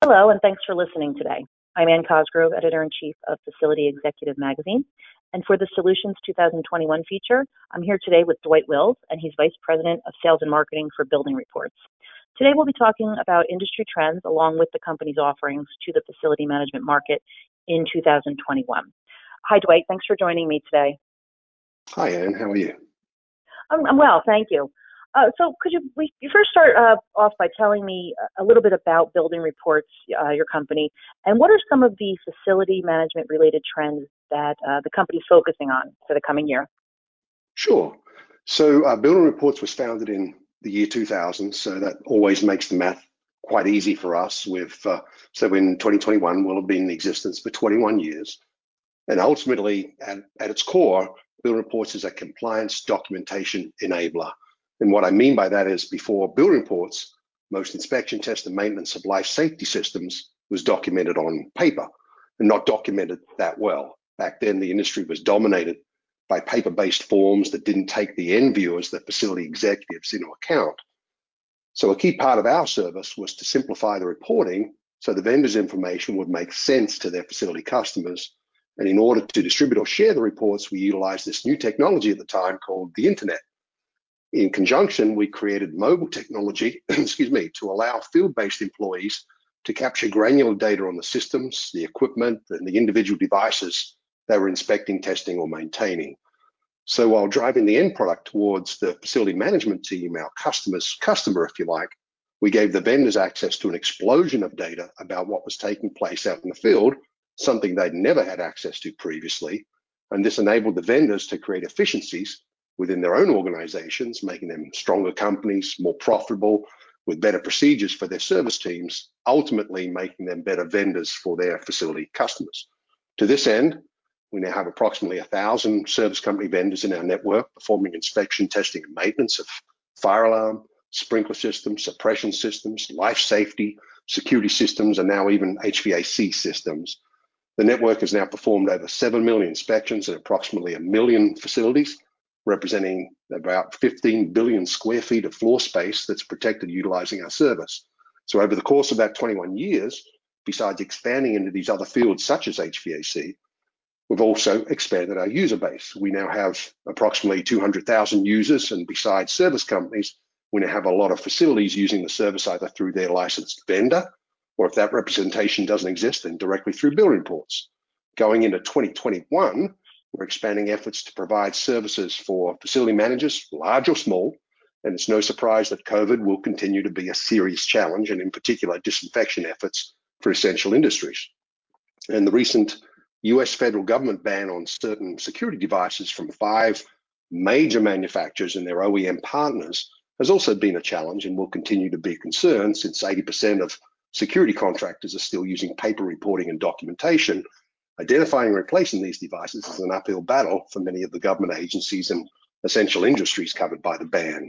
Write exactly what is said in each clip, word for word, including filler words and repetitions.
Hello, and thanks for listening today. I'm Ann Cosgrove, Editor-in-Chief of Facility Executive Magazine. And for the Solutions twenty twenty-one feature, I'm here today with Dwight Wills, and he's Vice President of Sales and Marketing for Building Reports. Today, we'll be talking about industry trends along with the company's offerings to the facility management market in two thousand twenty-one. Hi, Dwight. Thanks for joining me today. Hi, Ann. How are you? I'm, I'm well, thank you. Uh, so could you, we, you first start uh, off by telling me a little bit about Building Reports, uh, your company, and what are some of the facility management related trends that uh, the company's focusing on for the coming year? Sure. So uh, Building Reports was founded in the year two thousand, so that always makes the math quite easy for us. With uh, so in twenty twenty-one, we'll have been in existence for twenty-one years. And ultimately, at, at its core, Building Reports is a compliance documentation enabler. And what I mean by that is before Building Reports, most inspection, test, and maintenance of life safety systems was documented on paper and not documented that well. Back then, the industry was dominated by paper-based forms that didn't take the end viewers, the facility executives, into account. So a key part of our service was to simplify the reporting so the vendor's information would make sense to their facility customers. And in order to distribute or share the reports, we utilized this new technology at the time called the internet. In conjunction, we created mobile technology, excuse me, to allow field-based employees to capture granular data on the systems, the equipment, and the individual devices they were inspecting, testing, or maintaining. So while driving the end product towards the facility management team, our customer's customer, if you like, we gave the vendors access to an explosion of data about what was taking place out in the field, something they'd never had access to previously. And this enabled the vendors to create efficiencies within their own organizations, making them stronger companies, more profitable, with better procedures for their service teams, ultimately making them better vendors for their facility customers. To this end, we now have approximately one thousand service company vendors in our network performing inspection, testing, and maintenance of fire alarm, sprinkler systems, suppression systems, life safety, security systems, and now even H V A C systems. The network has now performed over seven million inspections at approximately a million facilities, representing about fifteen billion square feet of floor space that's protected utilizing our service. So over the course of that twenty-one years, besides expanding into these other fields such as H V A C, we've also expanded our user base. We now have approximately two hundred thousand users, and besides service companies, we now have a lot of facilities using the service either through their licensed vendor, or if that representation doesn't exist, then directly through Building Reports. Going into twenty twenty-one, we're expanding efforts to provide services for facility managers, large or small, and it's no surprise that COVID will continue to be a serious challenge, and in particular, disinfection efforts for essential industries. And the recent U S federal government ban on certain security devices from five major manufacturers and their O E M partners has also been a challenge and will continue to be a concern, since eighty percent of security contractors are still using paper reporting and documentation. Identifying and replacing these devices is an uphill battle for many of the government agencies and essential industries covered by the ban.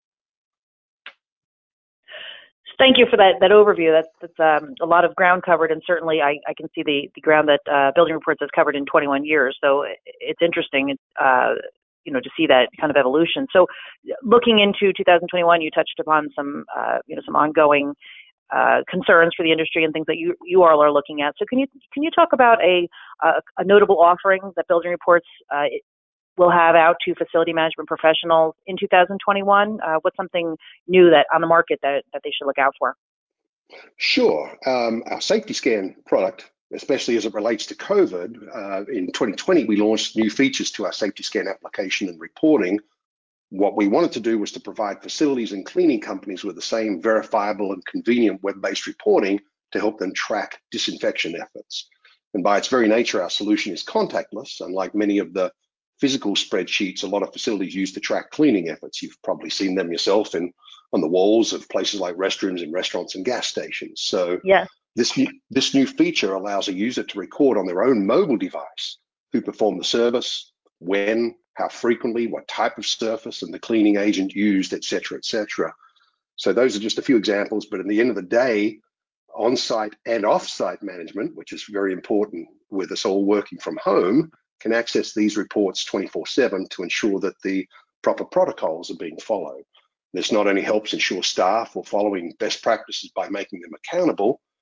Thank you for that, that overview. That's, that's um, a lot of ground covered, and certainly I, I can see the, the ground that uh, Building Reports has covered in twenty-one years. So it's interesting, uh, you know, to see that kind of evolution. So looking into two thousand twenty-one, you touched upon some, uh, you know, some ongoing uh, concerns for the industry and things that you you all are looking at. So can you can you talk about a a, a notable offering that Building Reports uh, will have out to facility management professionals in two thousand twenty-one? Uh, what's something new that on the market that, that they should look out for? Sure. Um, our Safety Scan product, especially as it relates to COVID, uh, in twenty twenty, we launched new features to our Safety Scan application and reporting. What we wanted to do was to provide facilities and cleaning companies with the same verifiable and convenient web-based reporting to help them track disinfection efforts. And by its very nature, our solution is contactless, unlike many of the physical spreadsheets a lot of facilities use to track cleaning efforts. You've probably seen them yourself in on the walls of places like restrooms and restaurants and gas stations. So yes. this, new, this new feature allows a user to record on their own mobile device who performed the service, when, how frequently, what type of surface, and the cleaning agent used, et cetera, et cetera. So those are just a few examples, but at the end of the day, on-site and off-site management, which is very important with us all working from home, can access these reports twenty-four seven to ensure that the proper protocols are being followed. This not only helps ensure staff are following best practices by making them accountable,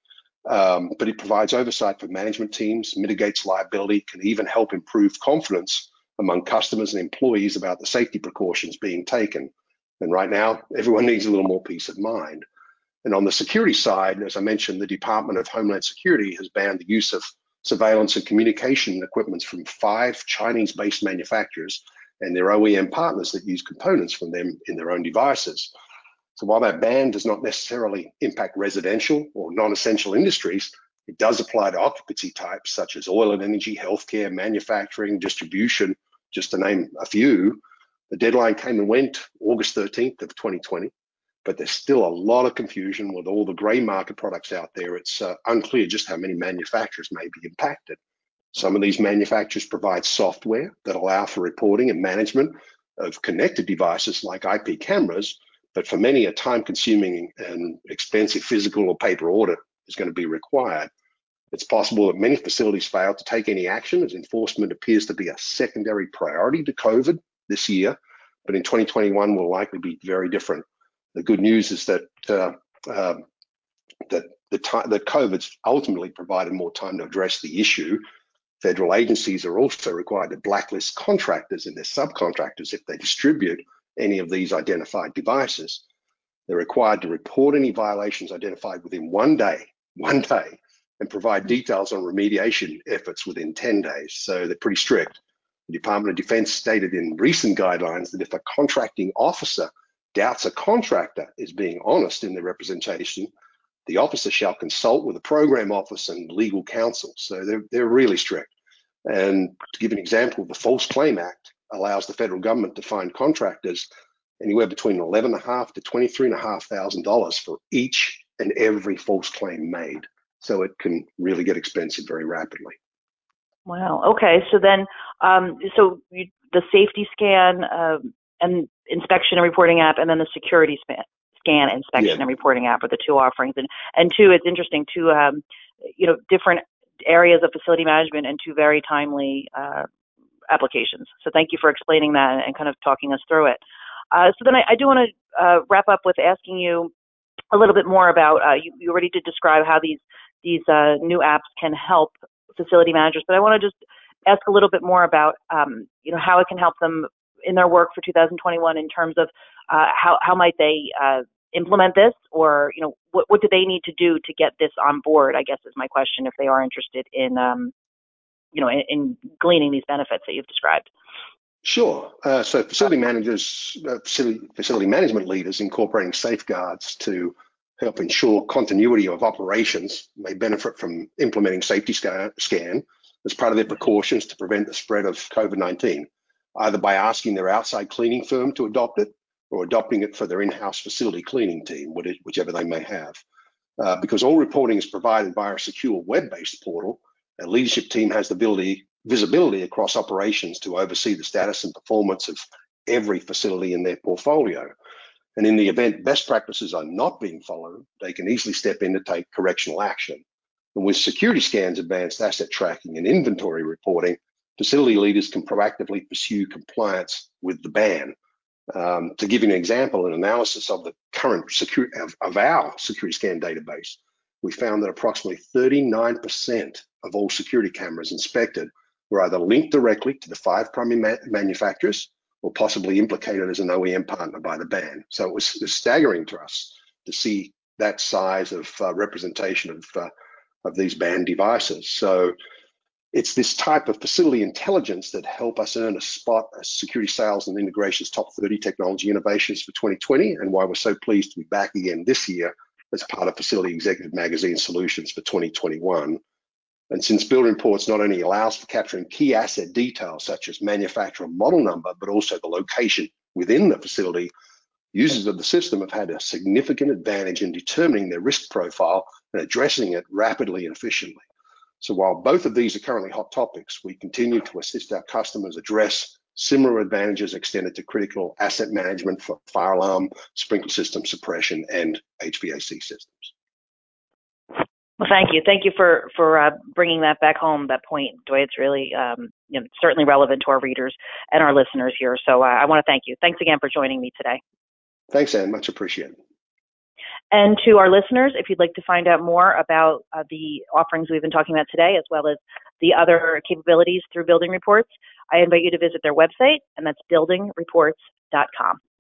Um, but it provides oversight for management teams, mitigates liability, can even help improve confidence among customers and employees about the safety precautions being taken. And right now, everyone needs a little more peace of mind. And on the security side, as I mentioned, the Department of Homeland Security has banned the use of surveillance and communication equipment from five Chinese-based manufacturers and their O E M partners that use components from them in their own devices. So while that ban does not necessarily impact residential or non-essential industries, it does apply to occupancy types such as oil and energy, healthcare, manufacturing, distribution, just to name a few. The deadline came and went August thirteenth of twenty twenty, but there's still a lot of confusion with all the gray market products out there. It's uh, unclear just how many manufacturers may be impacted. Some of these manufacturers provide software that allow for reporting and management of connected devices like I P cameras, but for many, a time-consuming and expensive physical or paper audit is going to be required. It's possible that many facilities fail to take any action, as enforcement appears to be a secondary priority to COVID this year, but in twenty twenty-one will likely be very different. The good news is that uh, uh, that the time that COVID's ultimately provided more time to address the issue. Federal agencies are also required to blacklist contractors and their subcontractors if they distribute any of these identified devices. They're required to report any violations identified within one day, one day, and provide details on remediation efforts within ten days. So they're pretty strict. The Department of Defense stated in recent guidelines that if a contracting officer doubts a contractor is being honest in their representation, the officer shall consult with the program office and legal counsel. So they're, they're really strict. And to give an example, the False Claim Act allows the federal government to fine contractors anywhere between eleven thousand five hundred dollars to twenty-three thousand five hundred dollars for each and every false claim made. So it can really get expensive very rapidly. Wow. Okay. So then, um, so you, the safety scan um, and inspection and reporting app, and then the security span, scan, inspection, yeah. and reporting app are the two offerings. And and two, it's interesting, two, um, you know, different areas of facility management and two very timely uh, applications. So thank you for explaining that and kind of talking us through it. Uh, so then I, I do want to uh, wrap up with asking you a little bit more about, uh, you, you already did describe how these, these uh, new apps can help facility managers, but I want to just ask a little bit more about, um, you know, how it can help them in their work for two thousand twenty-one in terms of uh, how, how might they uh, implement this, or, you know, what, what do they need to do to get this on board, I guess is my question, if they are interested in, um, you know, in, in gleaning these benefits that you've described. Sure. Uh, so facility managers, uh, facility, facility management leaders incorporating safeguards to help ensure continuity of operations may benefit from implementing safety scan, scan as part of their precautions to prevent the spread of COVID nineteen, either by asking their outside cleaning firm to adopt it or adopting it for their in-house facility cleaning team, whichever they may have. Uh, because all reporting is provided by a secure web-based portal, a leadership team has the ability, visibility across operations to oversee the status and performance of every facility in their portfolio. And in the event best practices are not being followed, they can easily step in to take correctional action. And with security scans, advanced asset tracking, and inventory reporting, facility leaders can proactively pursue compliance with the ban. Um, to give you an example, an analysis of the current security of, of our security scan database, we found that approximately thirty-nine percent of all security cameras inspected were either linked directly to the five primary ma manufacturers or possibly implicated as an O E M partner by the ban. So it was, it was staggering to us to see that size of uh, representation of, uh, of these banned devices. So it's this type of facility intelligence that help us earn a spot as Security Sales and Integration's top thirty technology innovations for twenty twenty, and why we're so pleased to be back again this year as part of Facility Executive Magazine Solutions for twenty twenty-one. And since Building Reports not only allows for capturing key asset details such as manufacturer model number, but also the location within the facility, users of the system have had a significant advantage in determining their risk profile and addressing it rapidly and efficiently. So while both of these are currently hot topics, we continue to assist our customers address similar advantages extended to critical asset management for fire alarm, sprinkler system suppression, and H V A C systems. Well, thank you. Thank you for, for uh, bringing that back home, that point, Dwayne. It's really um, you know, certainly relevant to our readers and our listeners here. So uh, I want to thank you. Thanks again for joining me today. Thanks, Anne. Much appreciated. And to our listeners, if you'd like to find out more about uh, the offerings we've been talking about today, as well as the other capabilities through Building Reports, I invite you to visit their website, and that's building reports dot com.